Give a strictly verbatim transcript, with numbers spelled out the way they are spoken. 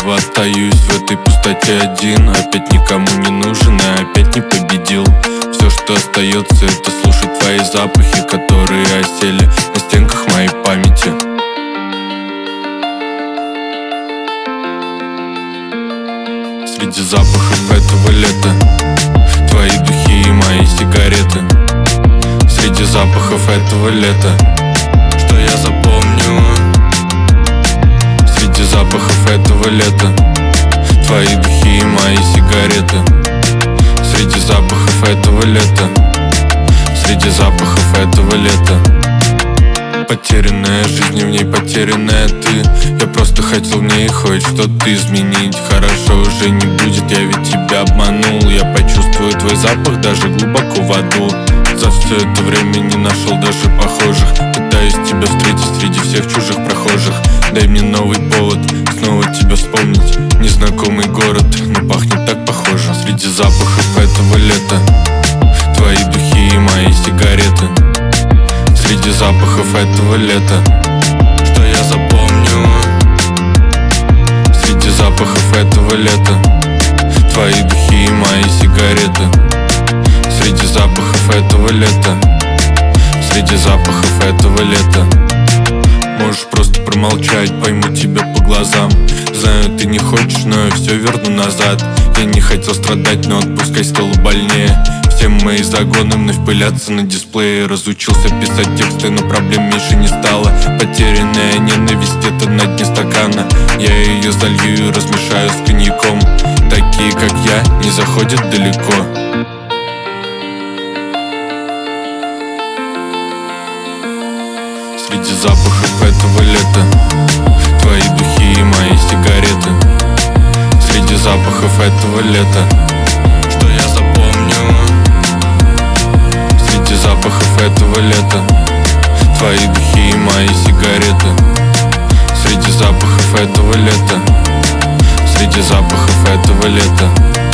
снова остаюсь в этой пустоте один. Опять никому не нужен и опять не победил. Все, что остается, это слушать твои запахи, которые осели на стенках моей памяти. Среди запахов этого лета твои духи и мои сигареты. Среди запахов этого лета что я запомню. Среди запахов этого лета твои духи и мои сигареты. Среди запахов этого лета, среди запахов этого лета. Потерянная жизнь, и в ней потерянная ты. Я просто хотел в ней хоть что-то изменить. Хорошо уже не будет, я ведь тебя обманул. Я почувствую твой запах даже глубоко в аду. За все это время не нашел даже похожих. Пытаюсь тебя встретить среди всех чужих прохожих. Дай мне новый повод снова тебя вспомнить. Незнакомый город, но пахнет так похоже. Среди запахов этого лета твои духи и мои сигареты. Среди запахов этого лета что я запомню. Среди запахов этого лета твои духи и мои сигареты. Среди запахов этого лета, среди запахов этого лета. Можешь просто промолчать, пойму тебя по глазам. Знаю, ты не хочешь, но я все верну назад. Я не хотел страдать, но отпускай стало больнее. Все мои загоны вновь пылятся на дисплее. Разучился писать тексты, но проблем меньше не стало. Потерянная ненависть где-то на дне стакана. Я ее залью и размешаю с коньяком. Такие, как я, не заходят далеко. Среди запахов этого лета твои духи и мои сигареты. Среди запахов этого лета что я запомню. Среди запахов этого лета твои духи и мои сигареты. Среди запахов этого лета, среди запахов этого лета.